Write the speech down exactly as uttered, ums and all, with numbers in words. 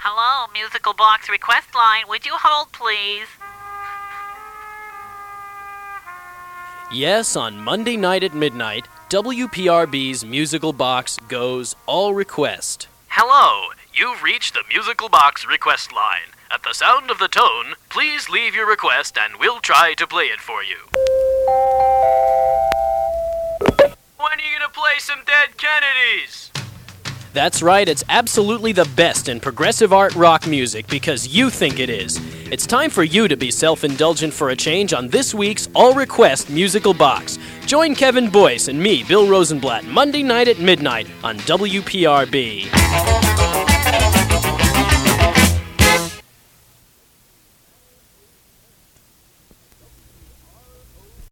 Hello, Musical Box request line. Would you hold, please? Yes, on Monday night at midnight, W P R B's Musical Box goes all request. Hello, you've reached the Musical Box request line. At the sound of the tone, please leave your request and we'll try to play it for you. When are you gonna play some Dead Kennedys? That's right, it's absolutely the best in progressive art rock music because you think it is. It's time for you to be self-indulgent for a change on this week's all-request Musical Box. Join Kevin Boyce and me, Bill Rosenblatt, Monday night at midnight on W P R B.